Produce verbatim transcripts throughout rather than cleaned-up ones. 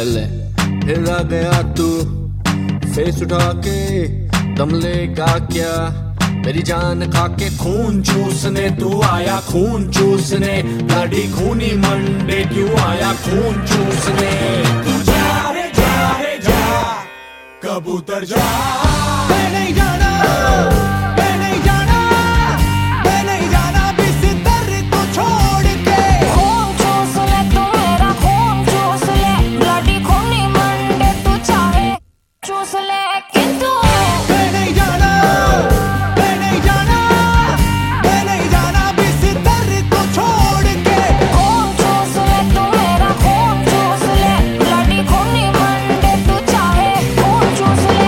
पहले, फिर आ गया तू फेस उठा के, दम लेगा क्या मेरी जान खा के? खून चूसने तू आया, खून चूसने, ब्लडी खूनी मंडे क्यों आया खून चूसने? तू जा रे जा रे जा, कबूतर जा। मैं नहीं जाना, मैं नहीं जाना, मैं नहीं जाना बिस्तर को छोड़ के। खून चूस ले तू मेरा, खून चूस ले, ब्लडी खूनी मंडे तू चाहे चूस ले, किंतु मैं नहीं जाना, मैं नहीं जाना, मैं नहीं जाना बिस्तर को छोड़ के। खून चूस ले तू मेरा, खून चूस ले, ब्लडी खूनी मंडे तू चाहे खून चूस ले।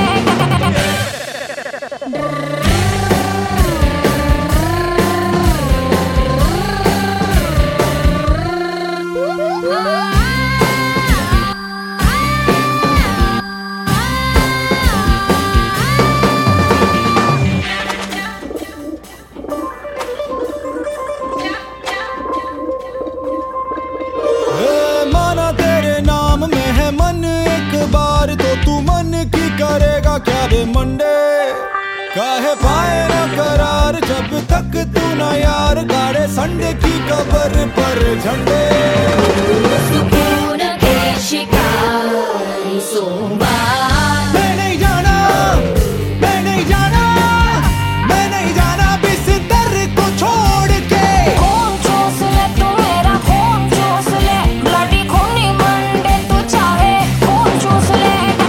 माना तेरे नाम में है मन एक बार, तो तू मन की करेगा क्या रे मंडे? काहे पाए ना करार जब तक तू ना यार गाड़े संडे की कबर पर झंडे। सुकून के शिकारी सोमवार। मैं नहीं जाना, मैं नहीं जाना, मैं नहीं जाना बिस्तर को छोड़ के। खून चूस ले तू मेरा, खून चूस ले, ब्लडी खूनी मंडे तू चाहे खून चूस ले।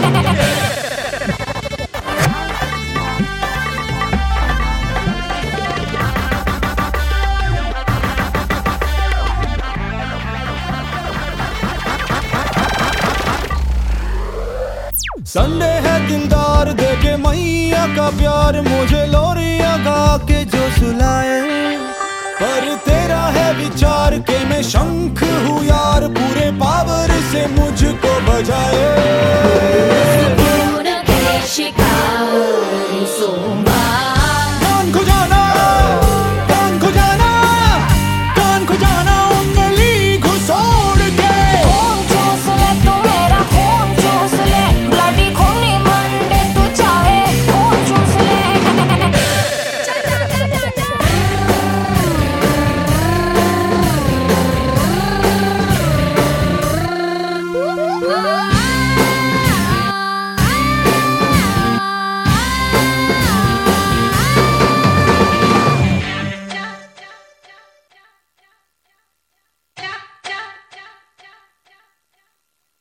संडे है दिलदार देके मैया का प्यार, मुझे लोरिया गा के जो सुलाए। पर तेरा है विचार के मैं शंख हूँ यार, पूरे पावर से मुझको बजाए।